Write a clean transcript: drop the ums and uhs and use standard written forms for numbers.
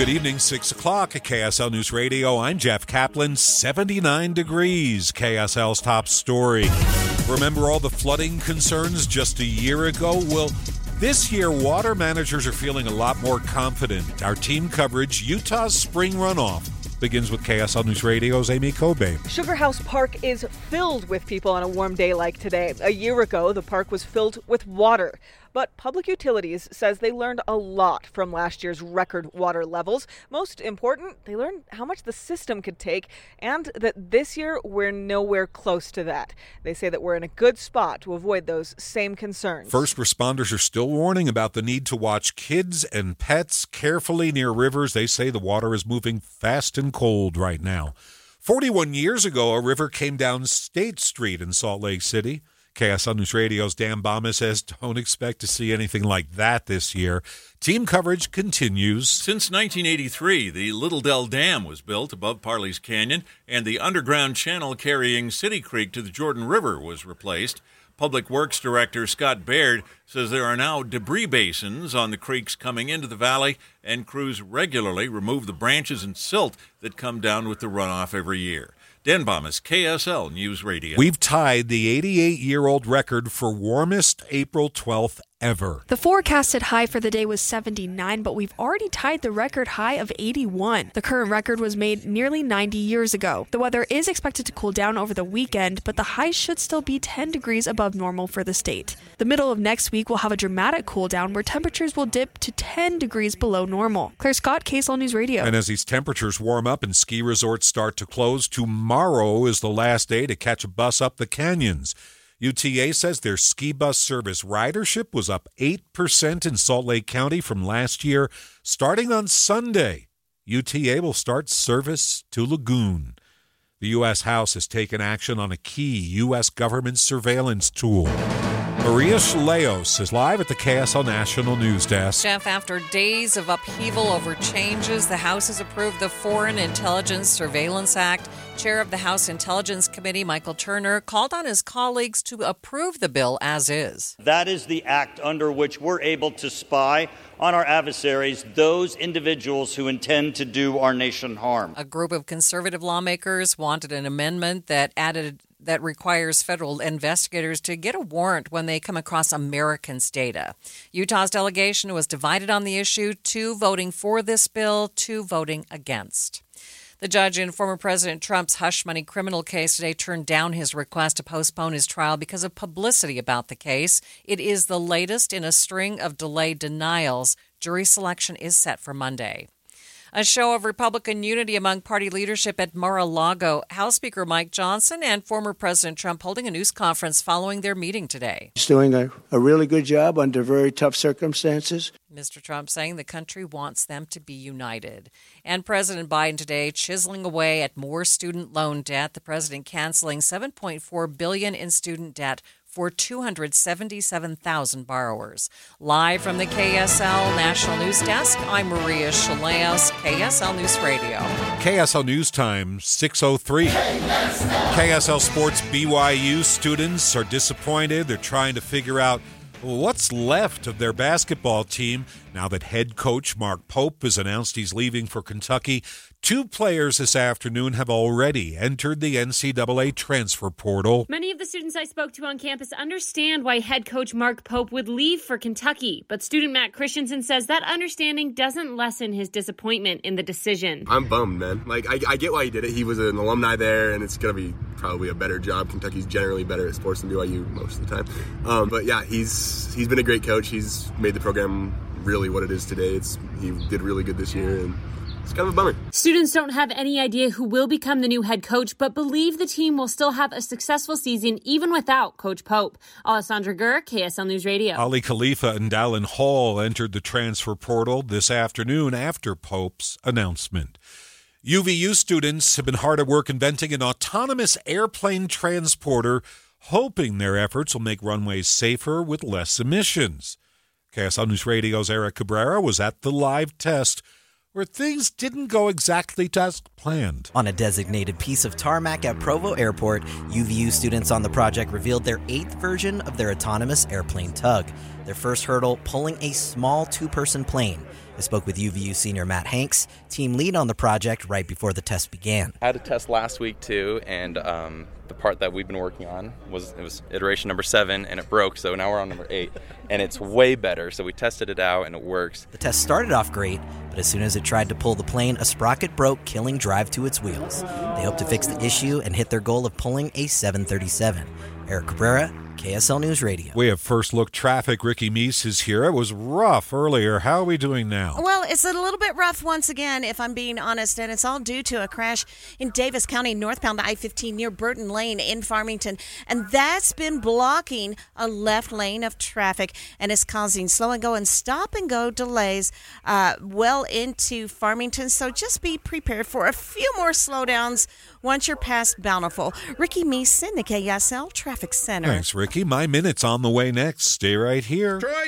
Good evening, 6 o'clock at KSL News Radio. I'm Jeff Kaplan. 79 degrees, KSL's top story. Remember all the flooding concerns just a year ago? Well, this year, water managers are feeling a lot more confident. Our team coverage, Utah's spring runoff, begins with KSL News Radio's Amy Kobe. Sugar House Park is filled with people on a warm day like today. A year ago, the park was filled with water. But Public Utilities says they learned a lot from last year's record water levels. Most important, they learned how much the system could take and that this year we're nowhere close to that. They say that we're in a good spot to avoid those same concerns. First responders are still warning about the need to watch kids and pets carefully near rivers. They say the water is moving fast and cold right now. 41 years ago, a river came down State Street in Salt Lake City. KSL News Radio's Dan Bama says don't expect to see anything like that this year. Team coverage continues. Since 1983, the Little Dell Dam was built above Parley's Canyon, and the underground channel carrying City Creek to the Jordan River was replaced. Public Works Director Scott Baird says there are now debris basins on the creeks coming into the valley, and crews regularly remove the branches and silt that come down with the runoff every year. Dan Bama's KSL News Radio. We've tied the 88-year-old record for warmest April 12th ever. The forecasted high for the day was 79, but we've already tied the record high of 81. The current record was made nearly 90 years ago. The weather is expected to cool down over the weekend, but the high should still be 10 degrees above normal for the state. The middle of next week will have a dramatic cool down where temperatures will dip to 10 degrees below normal. Claire Scott, KSL News Radio. And as these temperatures warm up and ski resorts start to close, tomorrow is the last day to catch a bus up the canyons. UTA says their ski bus service ridership was up 8% in Salt Lake County from last year. Starting on Sunday, UTA will start service to Lagoon. The U.S. House has taken action on a key U.S. government surveillance tool. Maria Chaleos is live at the KSL National News Desk. Jeff, after days of upheaval over changes, the House has approved the Foreign Intelligence Surveillance Act. Chair of the House Intelligence Committee, Michael Turner, called on his colleagues to approve the bill as is. That is the act under which we're able to spy on our adversaries, those individuals who intend to do our nation harm. A group of conservative lawmakers wanted an amendment that requires federal investigators to get a warrant when they come across Americans' data. Utah's delegation was divided on the issue, 2 voting for this bill, 2 voting against. The judge in former President Trump's hush money criminal case today turned down his request to postpone his trial because of publicity about the case. It is the latest in a string of delayed denials. Jury selection is set for Monday. A show of Republican unity among party leadership at Mar-a-Lago. House Speaker Mike Johnson and former President Trump holding a news conference following their meeting today. He's doing a really good job under very tough circumstances. Mr. Trump saying the country wants them to be united. And President Biden today chiseling away at more student loan debt. The president canceling $7.4 billion in student debt for 277,000 borrowers. Live from the KSL National News Desk, I'm Maria Chaleos, KSL News Radio. KSL News Time, 6:03. KSL Sports BYU students are disappointed. They're trying to figure out what's left of their basketball team now that head coach Mark Pope has announced he's leaving for Kentucky. 2 players this afternoon have already entered the NCAA transfer portal. Many of the students I spoke to on campus understand why head coach Mark Pope would leave for Kentucky, but student Matt Christensen says that understanding doesn't lessen his disappointment in the decision. I'm bummed, man. I get why he did it. He was an alumni there, and it's going to be probably a better job. Kentucky's generally better at sports than BYU most of the time. But yeah, he's been a great coach. He's made the program really what it is today. He did really good this year, and it's kind of a bummer. Students don't have any idea who will become the new head coach, but believe the team will still have a successful season even without Coach Pope. Alessandra Gurr, KSL News Radio. Ali Khalifa and Dallin Hall entered the transfer portal this afternoon after Pope's announcement. UVU students have been hard at work inventing an autonomous airplane transporter, hoping their efforts will make runways safer with less emissions. KSL News Radio's Eric Cabrera was at the live test where things didn't go exactly as planned. On a designated piece of tarmac at Provo Airport, UVU students on the project revealed their 8th version of their autonomous airplane tug. Their first hurdle, pulling a small 2-person plane. I spoke with UVU senior Matt Hanks, team lead on the project right before the test began. I had a test last week too, and the part that we've been working on was iteration number 7, and it broke, so now we're on number 8, and it's way better, so we tested it out, and it works. The test started off great, but as soon as it tried to pull the plane, a sprocket broke, killing drive to its wheels. They hope to fix the issue and hit their goal of pulling a 737. Eric Cabrera, KSL News Radio. We have first look traffic. Ricky Meese is here. It was rough earlier. How are we doing now? Well, it's a little bit rough once again, if I'm being honest, and it's all due to a crash in Davis County, northbound I-15 near Burton Lane in Farmington, and that's been blocking a left lane of traffic, and it's causing slow and go and stop and go delays well into Farmington, so just be prepared for a few more slowdowns once you're past Bountiful. Ricky Meese in the KSL Traffic Center. Thanks, Ricky. My Minute's on the way next. Stay right here.